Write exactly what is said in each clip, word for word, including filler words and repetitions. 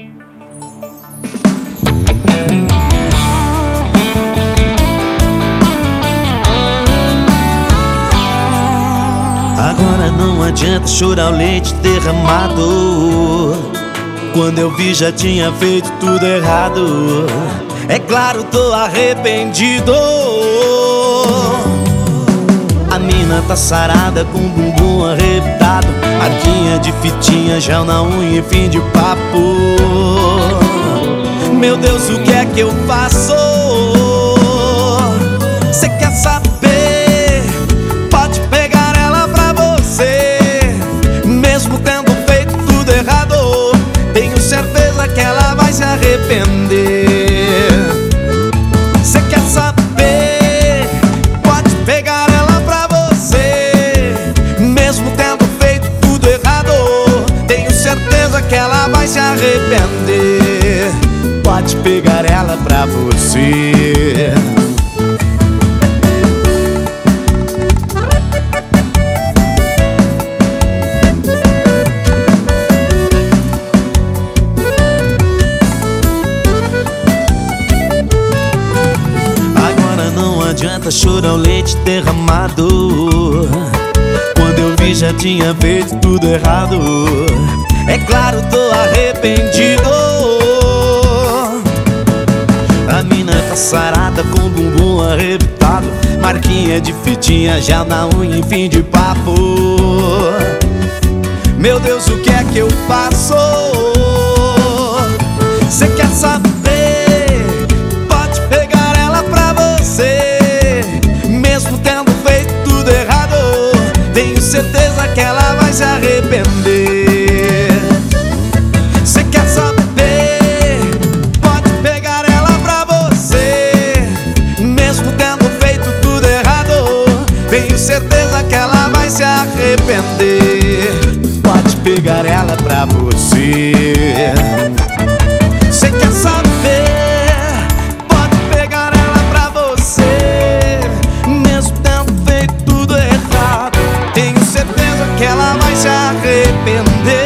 Agora não adianta chorar o leite derramado. Quando eu vi já tinha feito tudo errado. É claro, tô arrependido. A mina tá sarada com o bumbum arrebitado, marquinha de fitinha, gel na unha e fim de papo. Meu Deus, o que é que eu faço? Cê quer saber? Pode pegar ela pra você. Mesmo tendo feito tudo errado, tenho certeza que ela vai se arrepender. Cê quer saber? Pode pegar ela pra você. Mesmo tendo feito tudo errado, tenho certeza que ela vai se arrepender. Pode pegar ela pra você. Não adianta chorar o leite derramado. Quando eu vi já tinha feito tudo errado. É claro, tô arrependido. A mina tá sarada com o bumbum arrebitado, marquinha de fitinha, já na unha em fim de papo. Meu Deus, o que é que eu faço? Cê quer saber? Certeza que ela vai se arrepender. Cê quer saber? Pode pegar ela pra você. Mesmo tendo feito tudo errado, tenho certeza que ela vai se arrepender. Pode pegar ela pra você. Cê quer saber? Pode pegar ela pra você. Mesmo tendo feito tudo errado, tenho certeza que ela vai se arrepender.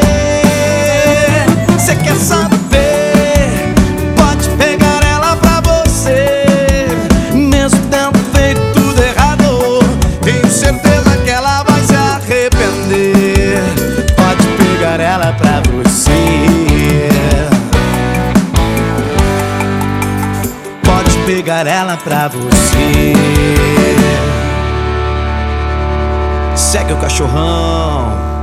Cê quer saber? Pode pegar ela pra você. Mesmo tendo feito tudo errado, tenho certeza que ela vai se arrepender. Pode pegar ela pra você. Pode pegar ela pra você. Segue o cachorrão.